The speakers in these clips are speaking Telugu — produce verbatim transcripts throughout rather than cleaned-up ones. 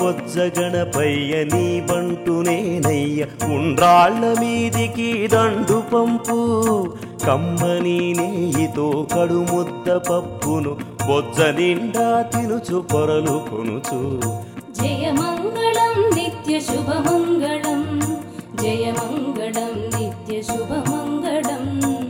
బొజ్జ గణపయ్య నీ బంటు నేనయ్య ఉండ్రాళ్ళ మీదికి దండు పంపు కమ్మని నేయితో కడుముద్ద పప్పును బొజ్జ నిండా తినుచు పొరలు కొనుచు జయ మంగళం నిత్య శుభమంగళం జయ మంగళం నిత్య శుభమంగళం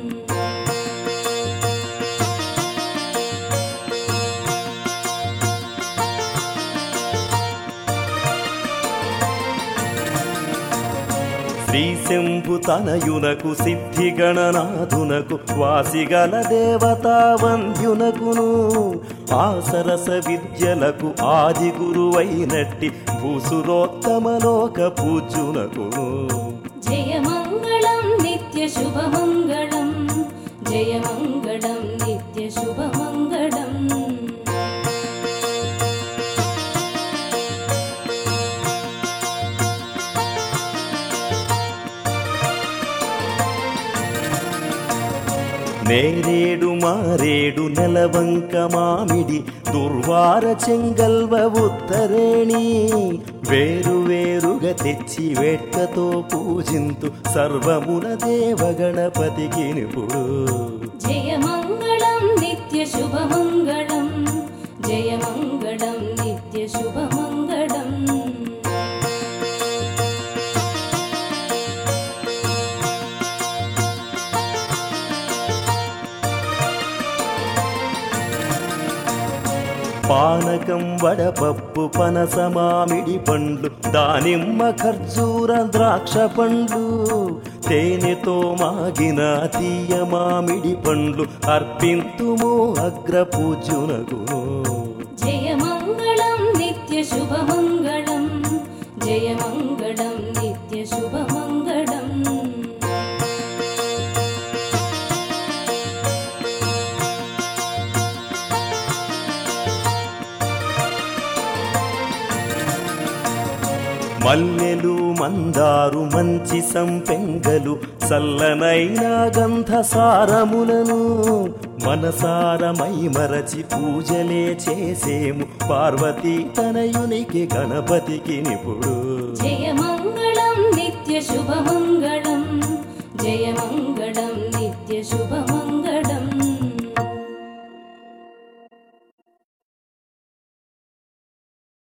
శ్రీశంభు తనయునకు సిద్ధి గణనాథునకు వాసిగల దేవతా వంద్యునకును ఆసరస విద్యలకు ఆది గురువైనట్టి భూసురోత్తమలోక పూజ్యునకును జయ మంగళం నిత్య శుభమంగళం జయ మంగళం నిత్య శుభమంగళం నేరేడు మారేడు నెలవంక మామిడి దుర్వార చెంగల్వ ఉత్తరేణి వేరు వేరుగా తెచ్చి వేట్కతో పూజింతు సర్వమున దేవ గణపతికి నిపుడు జయ మంగళం నిత్య శుభమంగళం జయ మంగళం నిత్య శుభమంగళం పానకం వడపప్పు పనస మామిడి పండ్లు దానిమ్మ ఖర్జూర ద్రాక్ష పండ్లు తేనెతో మాగిన తీయ మామిడి పండ్లు అర్పింతుము అగ్ర పూజ్యునకును జయ మంగళం నిత్య శుభమంగళం జయ మంగళం నిత్య శుభమంగళం మల్లెలు మందారు మంచి సంపెంగలు చల్లనైన గంధ సారములను మనసారమై మరచి పూజలే చేసేము పార్వతీ తనయునికి గణపతికి నిపుడు జయ మంగళం నిత్య శుభమంగళం జయ మంగళం